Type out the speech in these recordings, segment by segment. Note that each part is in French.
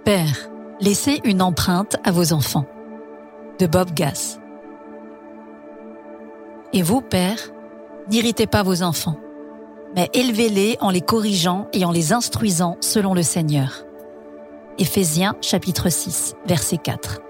Père, laissez une empreinte à vos enfants. De Bob Gass. Et vous, pères, n'irritez pas vos enfants, mais élevez-les en les corrigeant et en les instruisant selon le Seigneur. Éphésiens chapitre 6, verset 4.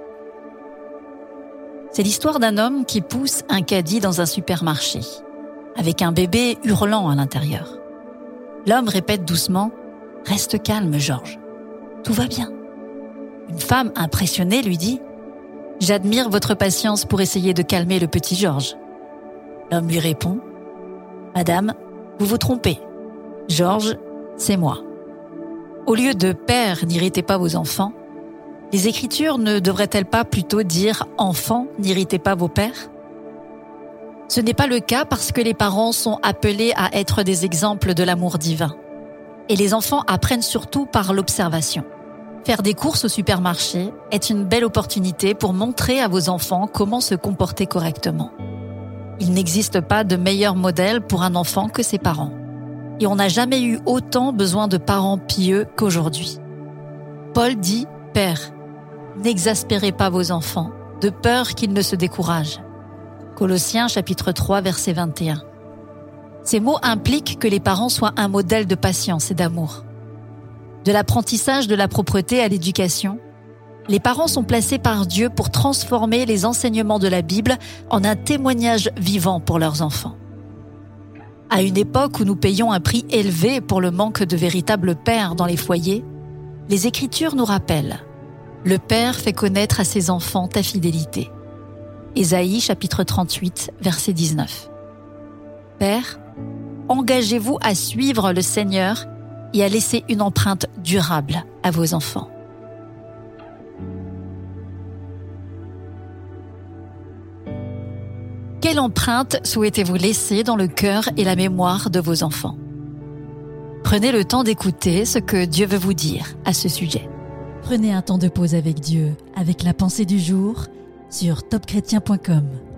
C'est l'histoire d'un homme qui pousse un caddie dans un supermarché, avec un bébé hurlant à l'intérieur. L'homme répète doucement « Reste calme, Georges, tout va bien ». Une femme impressionnée lui dit « J'admire votre patience pour essayer de calmer le petit Georges ». L'homme lui répond « Madame, vous vous trompez. Georges, c'est moi ». Au lieu de « Père, n'irritez pas vos enfants », les Écritures ne devraient-elles pas plutôt dire « Enfants, n'irritez pas vos pères » ? Ce n'est pas le cas parce que les parents sont appelés à être des exemples de l'amour divin. Et les enfants apprennent surtout par l'observation. Faire des courses au supermarché est une belle opportunité pour montrer à vos enfants comment se comporter correctement. Il n'existe pas de meilleur modèle pour un enfant que ses parents. Et on n'a jamais eu autant besoin de parents pieux qu'aujourd'hui. Paul dit « Père, n'exaspérez pas vos enfants, de peur qu'ils ne se découragent. » Colossiens chapitre 3, verset 21. Ces mots impliquent que les parents soient un modèle de patience et d'amour. De l'apprentissage de la propreté à l'éducation, les parents sont placés par Dieu pour transformer les enseignements de la Bible en un témoignage vivant pour leurs enfants. À une époque où nous payons un prix élevé pour le manque de véritables pères dans les foyers, les Écritures nous rappellent « Le Père fait connaître à ses enfants ta fidélité ». Ésaïe chapitre 38, verset 19. Père, engagez-vous à suivre le Seigneur et à laisser une empreinte durable à vos enfants. Quelle empreinte souhaitez-vous laisser dans le cœur et la mémoire de vos enfants ? Prenez le temps d'écouter ce que Dieu veut vous dire à ce sujet. Prenez un temps de pause avec Dieu, avec la pensée du jour, sur topchrétien.com.